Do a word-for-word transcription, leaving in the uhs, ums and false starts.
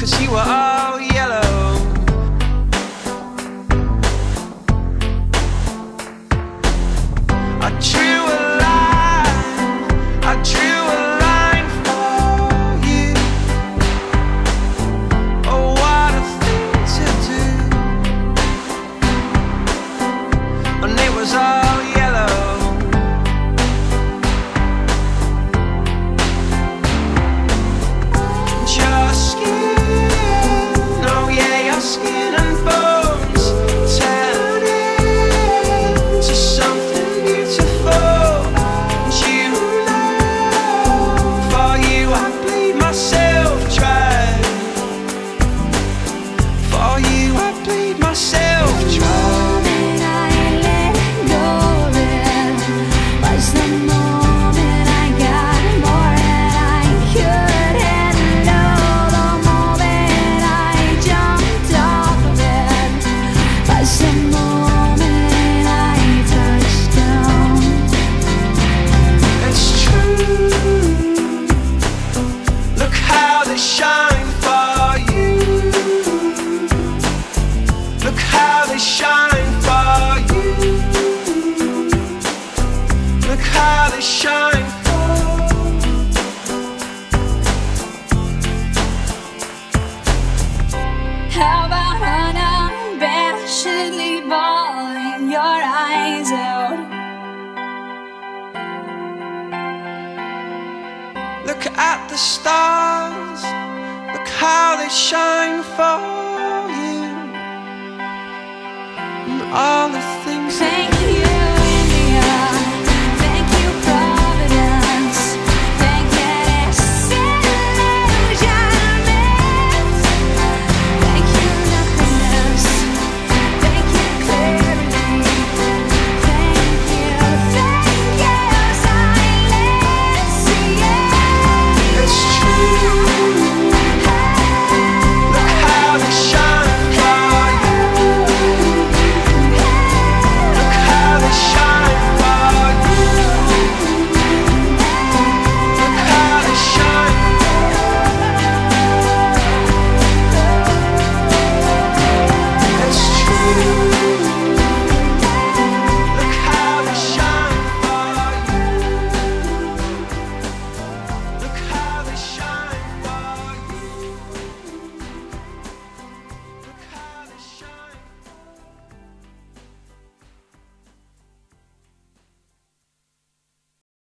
'cause you were all yellow. I drew a line, I drew a line for you. Oh, what a thing to do. And it was all yellow. Your skin, oh yeah, your skin and bones turn into something beautiful. And you know, for you I bleed myself dry. For you I bleed myself dry. Shine for you. Look how they shine for you. Look how they shine for you. How about unabashedly bawling your eyes out? Look at the stars, look how they shine for you. And all the things Thank